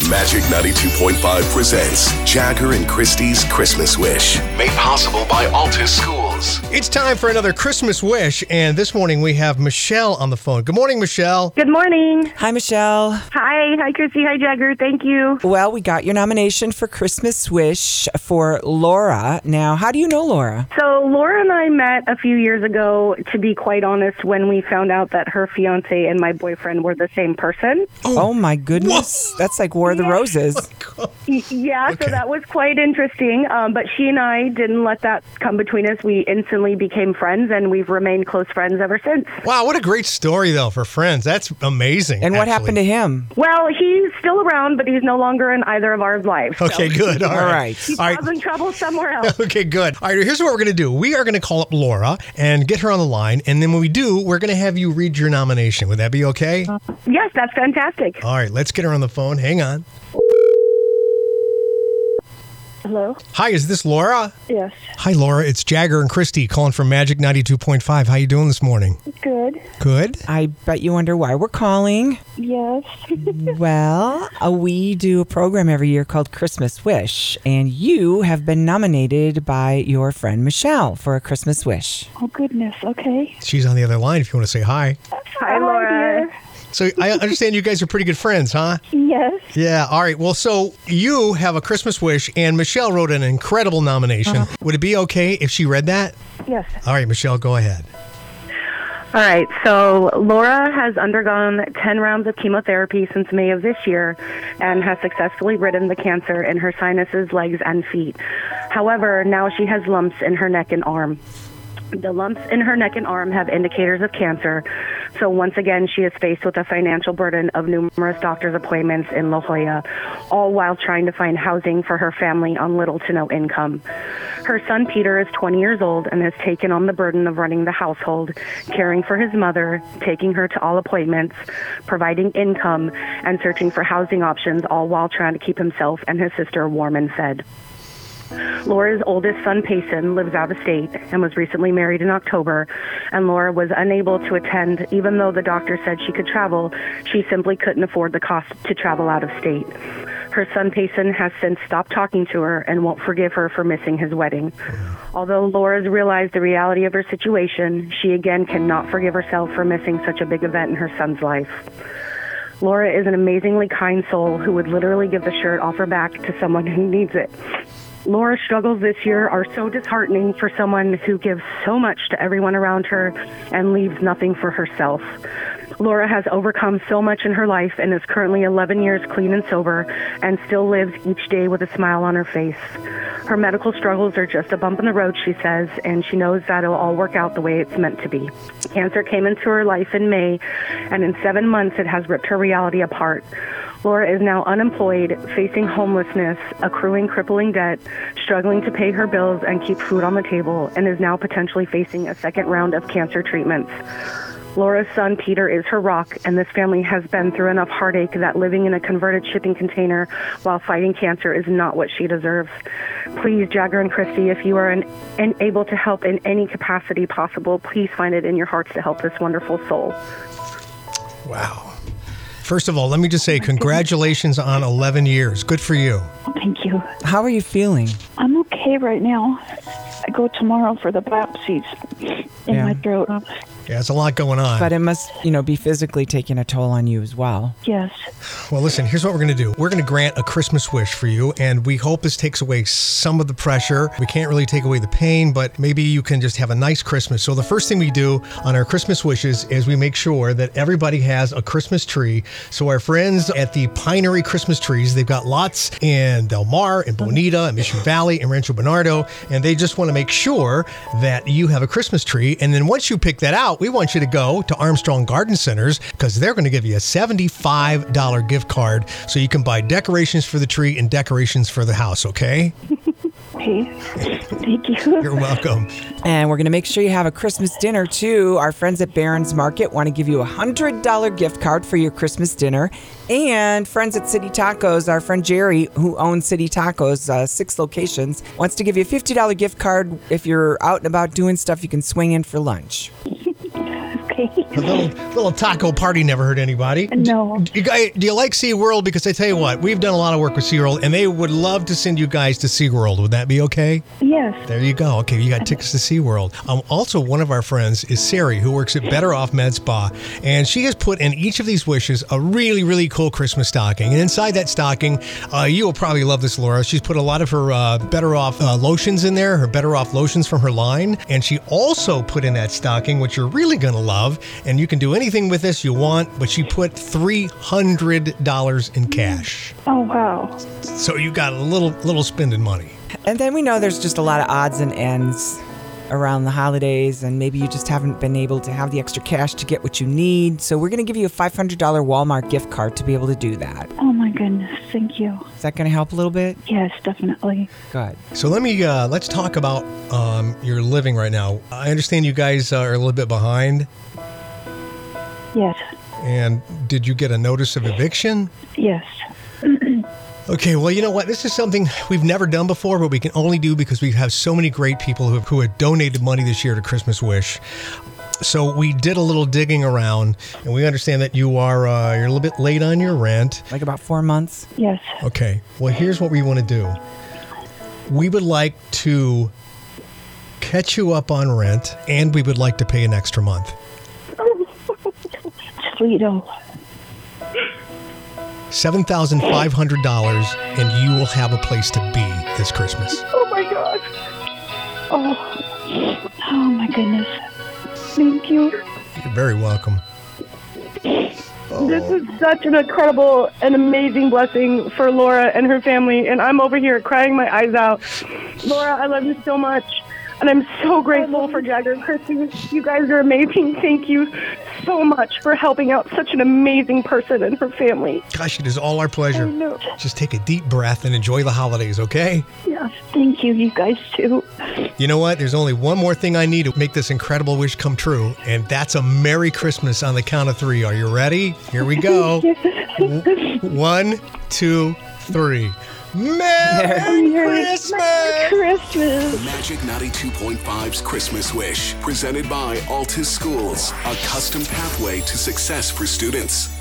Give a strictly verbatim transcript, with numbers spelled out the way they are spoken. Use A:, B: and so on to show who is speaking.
A: Magic ninety-two point five presents Jagger and Christy's Christmas Wish. Made possible by Altus Schools.
B: It's time for another Christmas Wish, and this morning we have Michelle on the phone. Good morning, Michelle.
C: Good morning.
D: Hi, Michelle.
C: Hi. Hi, Christy. Hi, Jagger. Thank you.
D: Well, we got your nomination for Christmas Wish for Laura. Now, how do you know Laura?
C: So Laura and I met a few years ago, to be quite honest, when we found out that her fiance and my boyfriend were the same person.
D: Oh, oh my goodness. Whoa. That's like War of the Roses.
C: Y- yeah,
B: Okay.
C: so that was quite interesting. Um, but she and I didn't let that come between us. We instantly became friends, and we've remained close friends ever since.
B: Wow, what a great story, though, for friends. That's amazing.
D: And what
B: actually.
D: happened to him?
C: Well, he's still around, but he's no longer in either of our lives. So
B: Okay, good. All
D: All
B: right.
D: right.
C: He's
B: All right.
C: causing trouble somewhere else.
B: Okay, good. All right, here's what we're going to do. We are going to call up Laura and get her on the line, and then when we do, we're going to have you read your nomination. Would that be okay?
C: Yes, that's fantastic.
B: All right, let's get her on the phone. Hang on.
E: Hello?
B: Hi, is this Laura?
E: Yes.
B: Hi, Laura. It's Jagger and Christy calling from Magic ninety-two point five. How you doing this morning?
E: Good.
B: Good.
D: I bet you wonder why we're calling.
E: Yes.
D: Well, uh, we do a program every year called Christmas Wish, and you have been nominated by your friend Michelle for a Christmas Wish.
E: Oh, goodness. Okay.
B: She's on the other line if you want to say hi.
C: Hi, Laura.
E: dear.
B: So I understand you guys are pretty good friends, huh?
E: Yes.
B: Yeah. All right. Well, so you have a Christmas wish, and Michelle wrote an incredible nomination.
C: Uh-huh.
B: Would it be okay if she read that?
E: Yes.
B: All right, Michelle, go ahead.
C: All right, so Laura has undergone ten rounds of chemotherapy since May of this year and has successfully ridden the cancer in her sinuses, legs, and feet. However, now she has lumps in her neck and arm. The lumps in her neck and arm have indicators of cancer, so once again she is faced with a financial burden of numerous doctor's appointments in La Jolla, all while trying to find housing for her family on little to no income. Her son Peter is twenty years old and has taken on the burden of running the household, caring for his mother, taking her to all appointments, providing income, and searching for housing options, all while trying to keep himself and his sister warm and fed. Laura's oldest son, Payson, lives out of state and was recently married in October, and Laura was unable to attend. Even though the doctor said she could travel, she simply couldn't afford the cost to travel out of state. Her son, Payson, has since stopped talking to her and won't forgive her for missing his wedding. Although Laura's realized the reality of her situation, she again cannot forgive herself for missing such a big event in her son's life. Laura is an amazingly kind soul who would literally give the shirt off her back to someone who needs it. Laura's struggles this year are so disheartening for someone who gives so much to everyone around her and leaves nothing for herself. Laura has overcome so much in her life and is currently eleven years clean and sober and still lives each day with a smile on her face. Her medical struggles are just a bump in the road, she says, and she knows that it'll all work out the way it's meant to be. Cancer came into her life in May, and in seven months it has ripped her reality apart. Laura is now unemployed, facing homelessness, accruing crippling debt, struggling to pay her bills and keep food on the table, and is now potentially facing a second round of cancer treatments. Laura's son, Peter, is her rock, and this family has been through enough heartache that living in a converted shipping container while fighting cancer is not what she deserves. Please, Jagger and Christy, if you are an, an able to help in any capacity possible, please find it in your hearts to help this wonderful soul.
B: Wow. First of all, let me just say congratulations on eleven years. Good for you.
E: Thank you.
D: How are you feeling?
E: I'm okay right now. I go tomorrow for the biopsies in
D: Yeah.
E: my throat.
B: Yeah, it's a lot going on.
D: But it must, you know, be physically taking a toll on you as well.
E: Yes.
B: Well, listen, here's what we're going to do. We're going to grant a Christmas wish for you, and we hope this takes away some of the pressure. We can't really take away the pain, but maybe you can just have a nice Christmas. So the first thing we do on our Christmas wishes is we make sure that everybody has a Christmas tree. So our friends at the Pinery Christmas Trees, they've got lots in Del Mar, in Bonita, in Mission Valley, in Rancho Bernardo, and they just want to make sure that you have a Christmas tree. And then once you pick that out, we want you to go to Armstrong Garden Centers because they're going to give you a seventy-five dollars gift card so you can buy decorations for the tree and decorations for the house, okay?
E: Okay. Thank you.
B: You're welcome.
D: And we're going to make sure you have a Christmas dinner, too. Our friends at Barron's Market want to give you a one hundred dollars gift card for your Christmas dinner. And friends at City Tacos, our friend Jerry, who owns City Tacos, uh, six locations, wants to give you a fifty dollars gift card. If you're out and about doing stuff, you can swing in for lunch.
E: Okay.
B: A little little taco party never hurt anybody.
E: No.
B: You guys, do you like SeaWorld? Because I tell you what, we've done a lot of work with SeaWorld, and they would love to send you guys to SeaWorld. Would that be okay?
E: Yes.
B: There you go. Okay, you got tickets to SeaWorld. Um, also, one of our friends is Sari, who works at Better Off Med Spa, and she has put in each of these wishes a really, really cool Christmas stocking. And inside that stocking, uh, you will probably love this, Laura. She's put a lot of her uh, Better Off uh, lotions in there, her Better Off lotions from her line, and she also put in that stocking, which you're really going to love, and you can do anything with this you want, but she put three hundred dollars in cash.
E: Oh, wow.
B: So you got a little little spending money.
D: And then we know there's just a lot of odds and ends around the holidays, and maybe you just haven't been able to have the extra cash to get what you need. So we're going to give you a five hundred dollars Walmart gift card to be able to do that.
E: Oh, my goodness. Thank you.
D: Is that going to help a little bit?
E: Yes, definitely.
D: Good.
B: So let me uh, let's talk about um, your living right now. I understand you guys are a little bit behind.
E: Yes.
B: And did you get a notice of eviction?
E: Yes.
B: Okay, well, you know what? This is something we've never done before, but we can only do because we have so many great people who have, who have donated money this year to Christmas Wish. So we did a little digging around, and we understand that you are uh, you're a little bit late on your rent.
D: Like about four months?
E: Yes.
B: Okay, well, here's what we want to do. We would like to catch you up on rent, and we would like to pay an extra month.
E: Sweeto.
B: seven thousand five hundred dollars, and you will have a place to be this Christmas.
E: Oh, my God. Oh. Oh, my goodness. Thank you.
B: You're very welcome.
F: This is such an incredible and amazing blessing for Laura and her family, and I'm over here crying my eyes out. Laura, I love you so much, and I'm so grateful for Jagger and Christy. You guys are amazing. Thank you so much for helping out such an amazing person and her family.
B: Gosh, it is all our pleasure.
F: I know.
B: Just take a deep breath and enjoy the holidays, okay?
E: Yes. Thank you, you guys, too.
B: You know what? There's only one more thing I need to make this incredible wish come true, and that's a Merry Christmas on the count of three. Are you ready? Here we go. One, two, three. Merry,
E: Merry
B: Christmas!
E: Christmas.
A: Magic ninety-two point five's Christmas Wish, presented by Altus Schools, a custom pathway to success for students.